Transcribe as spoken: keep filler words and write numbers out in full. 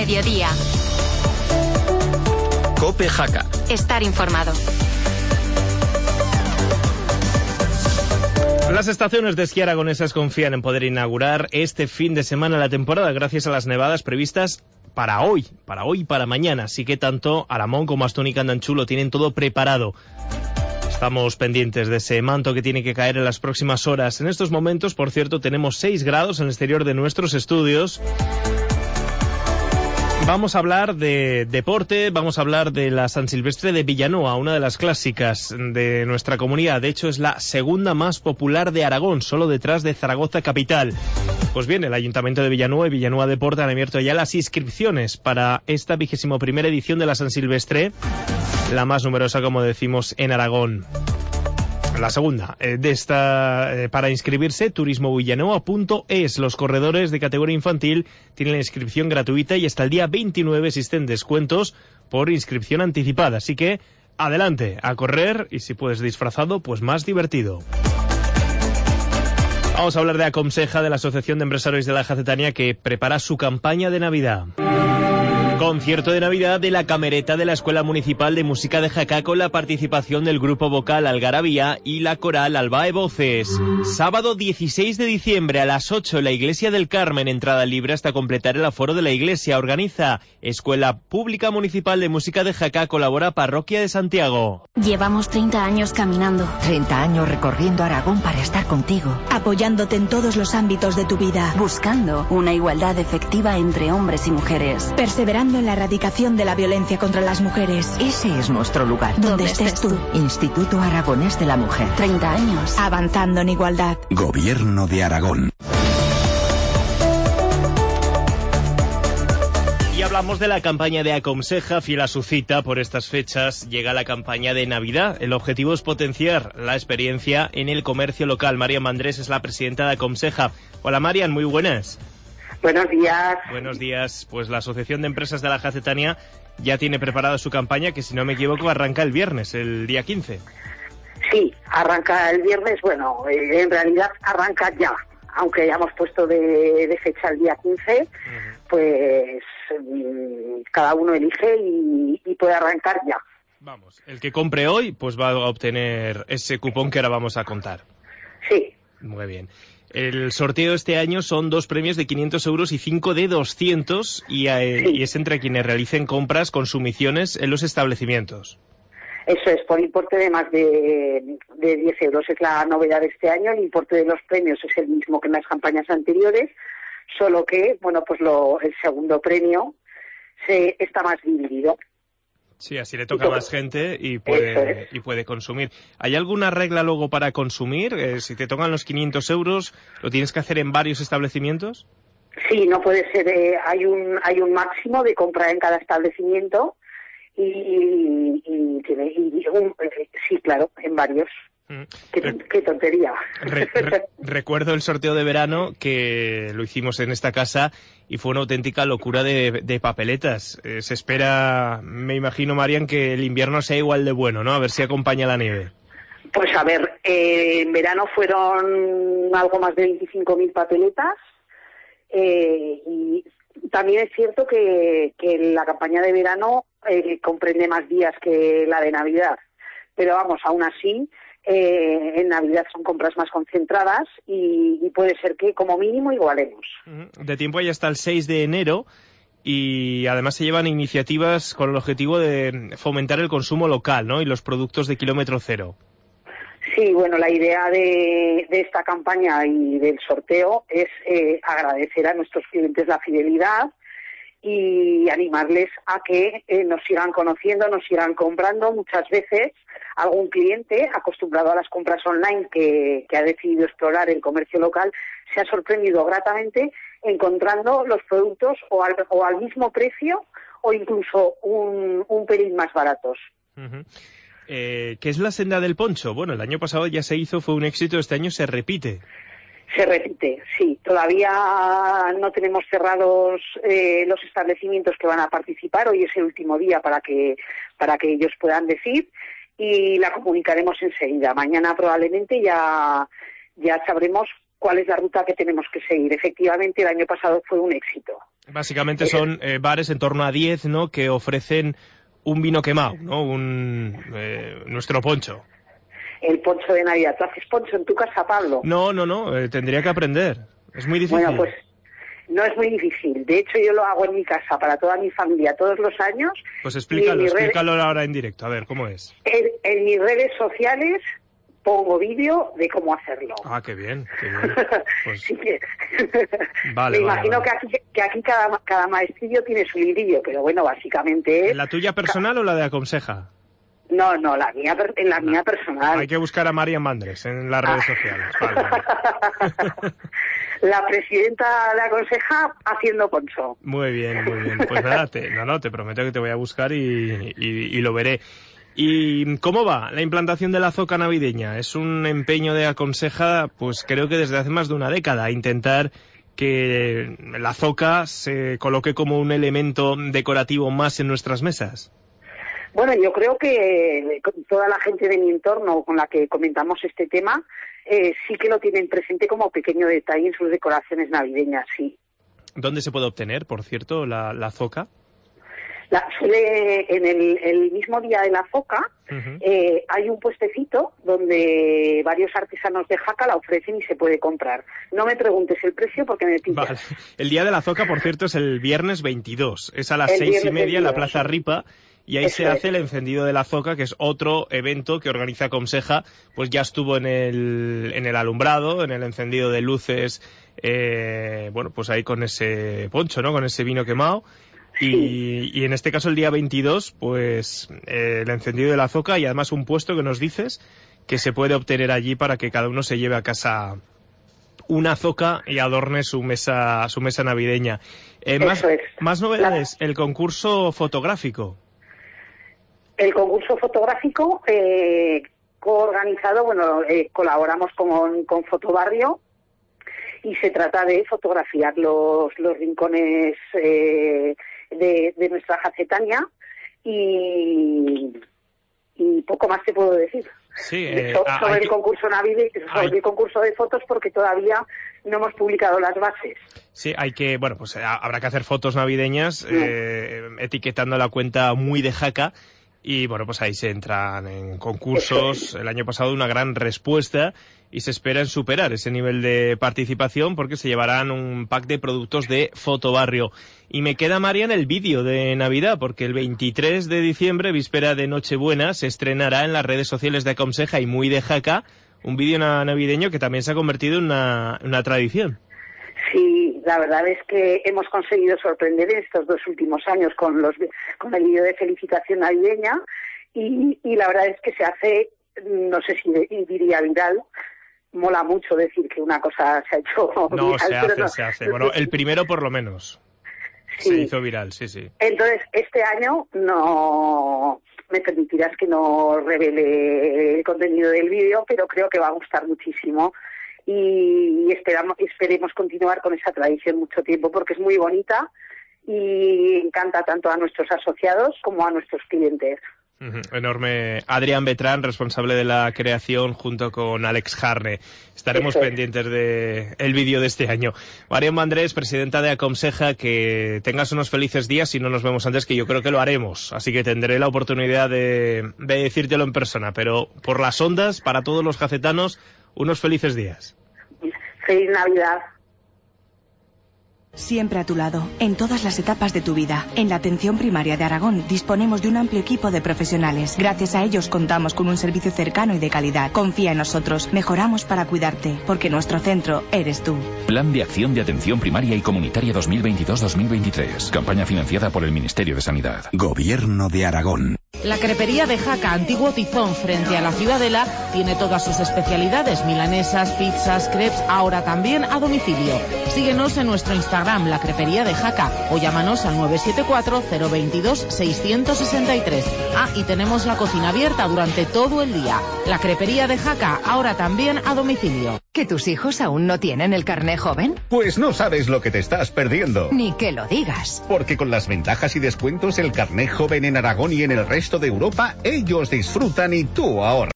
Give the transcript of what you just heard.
mediodía. COPE Jaca. Estar informado. Las estaciones de esquí aragonesas confían en poder inaugurar este fin de semana la temporada gracias a las nevadas previstas para hoy, para hoy y para mañana. Así que tanto Aramón como Astún y Candanchú lo tienen todo preparado. Estamos pendientes de ese manto que tiene que caer en las próximas horas. En estos momentos, por cierto, tenemos seis grados en el exterior de nuestros estudios. Vamos a hablar de deporte, vamos a hablar de la San Silvestre de Villanueva, una de las clásicas de nuestra comunidad. De hecho, es la segunda más popular de Aragón, solo detrás de Zaragoza capital. Pues bien, el Ayuntamiento de Villanueva y Villanueva Deporte han abierto ya las inscripciones para esta vigésimo primera edición de la San Silvestre, la más numerosa, como decimos, en Aragón. La segunda eh, de esta eh, para inscribirse, turismo villanueva punto es. Los corredores de categoría infantil tienen la inscripción gratuita y hasta el día veintinueve existen descuentos por inscripción anticipada. Así que adelante a correr y si puedes disfrazado, pues más divertido. Vamos a hablar de Aconseja, de la Asociación de Empresarios de la Jacetania, que prepara su campaña de Navidad. Concierto de Navidad de la Camereta de la Escuela Municipal de Música de Jaca con la participación del grupo vocal Algarabía y la coral Albae Voces. Sábado dieciséis de diciembre a las ocho en la Iglesia del Carmen, entrada libre hasta completar el aforo de la iglesia. Organiza Escuela Pública Municipal de Música de Jaca, colabora Parroquia de Santiago. Llevamos treinta años caminando. treinta años recorriendo Aragón para estar contigo. Apoyándote en todos los ámbitos de tu vida. Buscando una igualdad efectiva entre hombres y mujeres. Perseverando en la erradicación de la violencia contra las mujeres. Ese es nuestro lugar. Donde estés tú. Instituto Aragonés de la Mujer. treinta años. Avanzando en igualdad. Gobierno de Aragón. Y hablamos de la campaña de Aconseja, fiel a su cita por estas fechas. Llega la campaña de Navidad. El objetivo es potenciar la experiencia en el comercio local. Marian Mandrés es la presidenta de Aconseja. Hola Marian, muy buenas. Buenos días. Buenos días. Pues la Asociación de Empresas de la Jacetania ya tiene preparada su campaña, que si no me equivoco arranca el viernes, el día quince. Sí, arranca el viernes. Bueno, eh, en realidad arranca ya, aunque hayamos puesto de, de fecha el día quince, uh-huh. Pues mm, cada uno elige y, y puede arrancar ya. Vamos, el que compre hoy pues va a obtener ese cupón que ahora vamos a contar. Sí. Muy bien. El sorteo este año son dos premios de quinientos euros y cinco de doscientos y, eh, sí. y es entre quienes realicen compras con sumisiones en los establecimientos. Eso es, por importe de más de, de diez euros. Es la novedad de este año. El importe de los premios es el mismo que en las campañas anteriores, solo que, bueno, pues lo, el segundo premio se está más dividido. Sí, así le toca a más gente y puede, es. y puede consumir. ¿Hay alguna regla luego para consumir? Eh, si te tocan los quinientos euros, ¿lo tienes que hacer en varios establecimientos? Sí, no puede ser. Eh, hay un hay un máximo de compra en cada establecimiento y, y, y tiene y un, eh, sí, claro, en varios. Mm. Qué, re- qué tontería. Re- re- recuerdo el sorteo de verano que lo hicimos en esta casa y fue una auténtica locura de, de papeletas. Eh, se espera, me imagino, Marian, que el invierno sea igual de bueno, ¿no? A ver si acompaña la nieve. Pues a ver, eh, en verano fueron algo más de veinticinco mil papeletas eh, y también es cierto que, que la campaña de verano eh, comprende más días que la de Navidad. Pero vamos, aún así... Eh, en Navidad son compras más concentradas y, y puede ser que como mínimo igualemos. De tiempo hay hasta el seis de enero y además se llevan iniciativas con el objetivo de fomentar el consumo local, ¿no? Y los productos de kilómetro cero. Sí, bueno, la idea de, de esta campaña y del sorteo es eh, agradecer a nuestros clientes la fidelidad y animarles a que eh, nos sigan conociendo, nos sigan comprando. Muchas veces algún cliente acostumbrado a las compras online que, que ha decidido explorar el comercio local se ha sorprendido gratamente encontrando los productos o al, o al mismo precio o incluso un, un pelín más baratos. Uh-huh. Eh, ¿Qué es la senda del poncho? Bueno, el año pasado ya se hizo, fue un éxito, este año se repite. Se repite, sí. Todavía no tenemos cerrados eh, los establecimientos que van a participar. Hoy es el último día para que para que ellos puedan decir y la comunicaremos enseguida. Mañana probablemente ya ya sabremos cuál es la ruta que tenemos que seguir. Efectivamente, el año pasado fue un éxito. Básicamente son eh, bares en torno a diez, ¿no?, que ofrecen un vino quemado, ¿no? Un, eh, nuestro poncho. El poncho de Navidad. ¿Tú haces poncho en tu casa, Pablo? No, no, no, eh, tendría que aprender. Es muy difícil. Bueno, pues no es muy difícil. De hecho, yo lo hago en mi casa para toda mi familia todos los años. Pues explícalo, red... explícalo ahora en directo. A ver, ¿cómo es? En, en mis redes sociales pongo vídeo de cómo hacerlo. Ah, qué bien, qué bien. Pues... sí que... vale, Me vale, imagino vale. que aquí, que aquí cada, cada maestrillo tiene su lirillo, pero bueno, básicamente es... ¿La tuya personal o la de Aconseja? No, no, la mía, en la no. mía personal. Hay que buscar a Marian Mandres en las redes ah. sociales. Vale, vale. La presidenta de Aconseja haciendo poncho. Muy bien, muy bien. Pues nada, te, no, no, te prometo que te voy a buscar y, y, y lo veré. ¿Y cómo va la implantación de la zoca navideña? Es un empeño de Aconseja, pues creo que desde hace más de una década, intentar que la zoca se coloque como un elemento decorativo más en nuestras mesas. Bueno, yo creo que toda la gente de mi entorno con la que comentamos este tema eh, sí que lo tienen presente como pequeño detalle en sus decoraciones navideñas, sí. ¿Dónde se puede obtener, por cierto, la, la zoca? La, suele, en el, el mismo día de la zoca uh-huh. eh, hay un puestecito donde varios artesanos de Jaca la ofrecen y se puede comprar. No me preguntes el precio porque me pillas. Vale. El día de la zoca, por cierto, es el viernes veintidós. Es a las el seis y media veintidós. En la Plaza Ripa. Y ahí Eso se hace es. el encendido de la zoca, que es otro evento que organiza Aconseja. Pues ya estuvo en el, en el alumbrado, en el encendido de luces, eh, bueno, pues ahí con ese poncho, ¿no? Con ese vino quemado. Y, sí. y en este caso el día veintidós, pues eh, el encendido de la zoca y además un puesto que nos dices que se puede obtener allí para que cada uno se lleve a casa una zoca y adorne su mesa, su mesa navideña. Eh, más, es. más novedades, la... el concurso fotográfico. El concurso fotográfico eh, coorganizado, bueno, eh, colaboramos con, con Fotobarrio y se trata de fotografiar los, los rincones eh, de, de nuestra Jacetania y, y poco más te puedo decir. Sí, eh, so, sobre el que... concurso navideño, sobre hay... el concurso de fotos porque todavía no hemos publicado las bases. Sí, hay que, bueno, pues habrá que hacer fotos navideñas mm. eh, etiquetando la cuenta Muy de Jaca. Y bueno, pues ahí se entran en concursos. El año pasado una gran respuesta y se espera en superar ese nivel de participación porque se llevarán un pack de productos de Fotobarrio. Y me queda, Marian, el vídeo de Navidad, porque el veintitrés de diciembre, víspera de Nochebuena, se estrenará en las redes sociales de Aconseja y Muy de Jaca un vídeo navideño que también se ha convertido en una, una tradición. Sí, la verdad es que hemos conseguido sorprender en estos dos últimos años con los con el vídeo de felicitación navideña y, y la verdad es que se hace, no sé si diría viral, mola mucho decir que una cosa se ha hecho no, viral. Se pero hace, no, se hace. Bueno, el primero por lo menos sí. se hizo viral, sí, sí. Entonces, este año no me permitirás que no revele el contenido del vídeo, pero creo que va a gustar muchísimo. Y esperamos, esperemos continuar con esa tradición mucho tiempo porque es muy bonita y encanta tanto a nuestros asociados como a nuestros clientes. Uh-huh. Enorme. Adrián Betrán, responsable de la creación, junto con Alex Jarne. Estaremos Eso pendientes es. de el vídeo de este año. Marian Mandrés, presidenta de Aconseja, que tengas unos felices días y no nos vemos antes, que yo creo que lo haremos. Así que tendré la oportunidad de, de decírtelo en persona. Pero por las ondas, para todos los jacetanos, unos felices días. Feliz Navidad. Siempre a tu lado, en todas las etapas de tu vida. En la atención primaria de Aragón disponemos de un amplio equipo de profesionales. Gracias a ellos contamos con un servicio cercano y de calidad. Confía en nosotros, mejoramos para cuidarte, porque nuestro centro eres tú. Plan de Acción de Atención Primaria y Comunitaria dos mil veintidós dos mil veintitrés. Campaña financiada por el Ministerio de Sanidad. Gobierno de Aragón. La crepería de Jaca, antiguo Tizón, frente a la Ciudadela, tiene todas sus especialidades, milanesas, pizzas, crepes, ahora también a domicilio. Síguenos en nuestro Instagram, La Crepería de Jaca, o llámanos al nueve siete cuatro cero veintidós seiscientos sesenta y tres. Ah, y tenemos la cocina abierta durante todo el día. La Crepería de Jaca, ahora también a domicilio. ¿Que tus hijos aún no tienen el carné joven? Pues no sabes lo que te estás perdiendo. Ni que lo digas. Porque con las ventajas y descuentos el carné joven en Aragón y en el resto de Europa, ellos disfrutan y tú ahorras.